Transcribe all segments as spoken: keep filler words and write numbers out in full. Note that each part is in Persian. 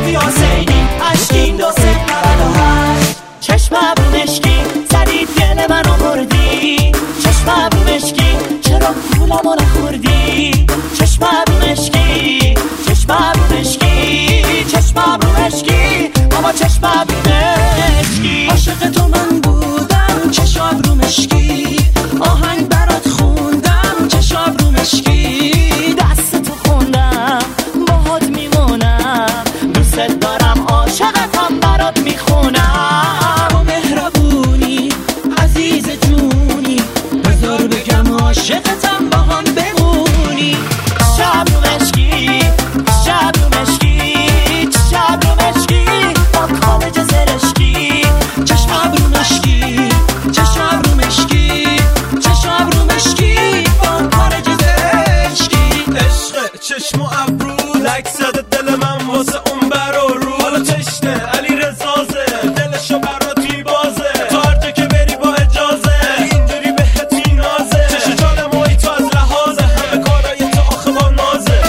توی حسینی اشکین دو سه نود و هشت. چشمم رو مشکی زدی دل منو بردی، چشمم رو مشکی چرا پولمو نخوردی، چشمم رو مشکی چشمم رو مشکی چشمم رو مشکی بابا چشمم رو مشکی. عاشق تو من بودم چشمم رو مشکی، آهنگ برات خوندم چشمم رو مشکی، دست تو خوندم باهات میمونم، دوست دارم عاشقتم برات میخونم. تو مهربونی عزیز جونی، بذار بگم عاشقتم با هم بمونی. شب رو مشکی شب رو مشکی شب رو مشکی با کالج زرشکی، چشمم رو مشکی چشمم رو مشکی چشمم رو مشکی با کالج زرشکی. عشق چشم و ابرو لک زده دل من واسه اون برا رو، حالا تشنه علی رزازه دلشو براتی بازه، تو هر جا که بری با اجازه اینجوری بهتی نازه، چش جان موی تو از لحاظه همه کارای تو آخه با نازه.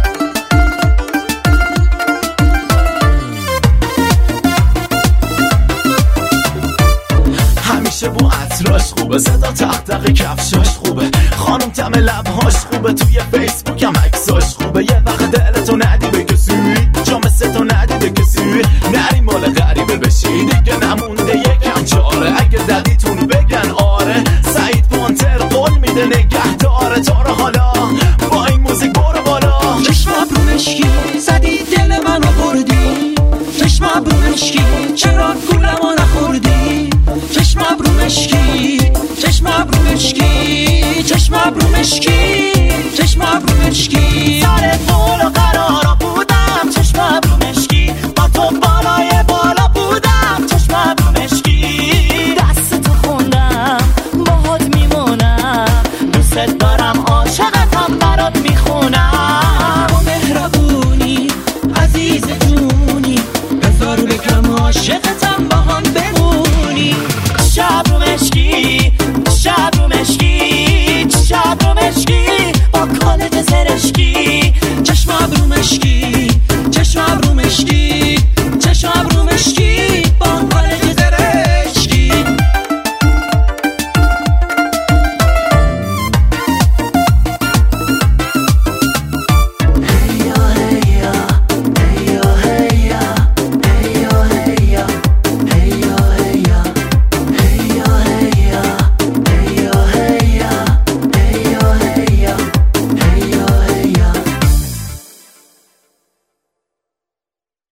همیشه با عطراش خوبه، صدا تق کفشاش خوبه، خانم تم لبهاش خوبه، توی فیسبوک هم عکساش خوبه. یه وقت دلتو ندی به کسی، جا مثل تو ندی به کسی، نری مال غریبه بشی دیگه نمونده یکم چاره. اگه ددیتون بگن آره سعید پانتر قول میده نگه داره تو رو، حالا با این موزیک برو بالا. چشمم رو مشکی زدی دل منو بردی، چشمم رو مشکی چرا گولمو نخوردی، چشمم رو مشکی چشمم رو مشکی چشمم رو مشکی چشمم رو مشکی سر